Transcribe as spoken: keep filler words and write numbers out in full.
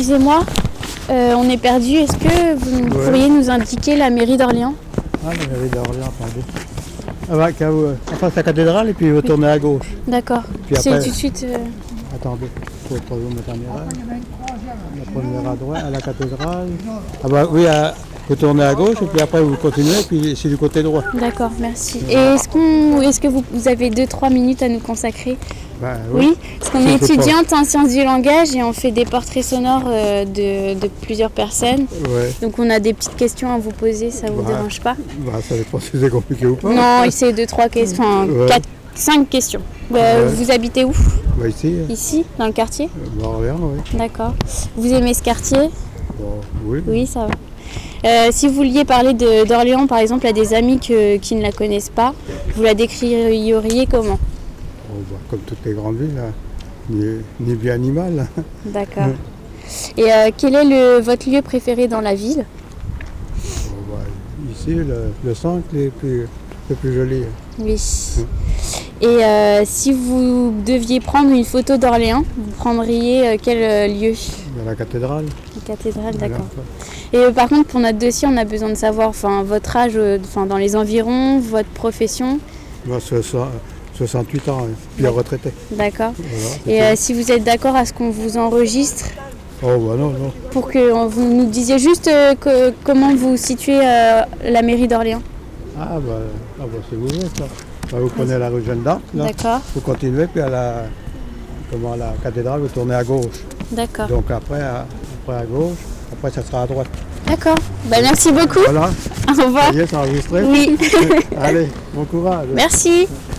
excusez-moi, euh, on est perdu. Est-ce que vous Ouais. pourriez nous indiquer la mairie d'Orléans? Ah, la mairie d'Orléans, attendez. Ah bah, quand vous, en face de la cathédrale et puis vous tournez à gauche. D'accord. Puis C'est après- tout de suite. euh, Attendez, faut pas vous mettre en erreur. La première à droite, à la cathédrale. Ah bah oui, à- vous tournez à gauche et puis après vous continuez et puis c'est du côté droit. D'accord, merci. Et est-ce qu'on, est-ce que vous, vous avez deux trois minutes à nous consacrer? Bah, Oui, parce qu'on Je est sais pas. étudiante en sciences du langage et on fait des portraits sonores euh, de, de plusieurs personnes. Ouais. Donc on a des petites questions à vous poser, ça vous Bah. dérange pas? Bah, ça dépend si c'est compliqué ou pas. Non, c'est deux trois questions, enfin Ouais. quatre, cinq questions. Euh, Ouais. Vous habitez où? Bah, ici, Ici, dans le quartier? euh, bah, Orléans, oui. D'accord. Vous aimez ce quartier? Bon, oui. Oui, ça va. Euh, si vous vouliez parler de- d'Orléans, par exemple, à des amis que- qui ne la connaissent pas, vous la décririez comment? Bon, bah, comme toutes les grandes villes, là, ni, ni bien ni mal. D'accord. Et euh, quel est le, votre lieu préféré dans la ville? Bon, bah, ici, le, le centre est plus, le plus joli. Oui. Et euh, si vous deviez prendre une photo d'Orléans, vous prendriez euh, quel euh, lieu? Il y a la cathédrale. La cathédrale, Voilà. d'accord. Et euh, par contre, pour notre dossier, on a besoin de savoir enfin, votre âge, euh, enfin, dans les environs, votre profession. Moi, soixante- soixante-huit ans, hein, bien retraité. D'accord. Voilà, c'est Et tout. euh, si vous êtes d'accord à ce qu'on vous enregistre, Oh, bah non, non. pour que on- vous nous disiez juste euh, que- comment vous situez euh, la mairie d'Orléans. Ah, bah, ah, bah c'est vous, ça. Bah, vous prenez la rue Jeanne d'Arc, là. D'accord, Vous continuez, puis à la, comment, la cathédrale, vous tournez à gauche. d'accord. Donc après à, après à gauche, après ça sera à droite. D'accord. Bah, merci beaucoup. Voilà, Au revoir. ça y est, c'est enregistré. Oui. Allez, bon courage. Merci.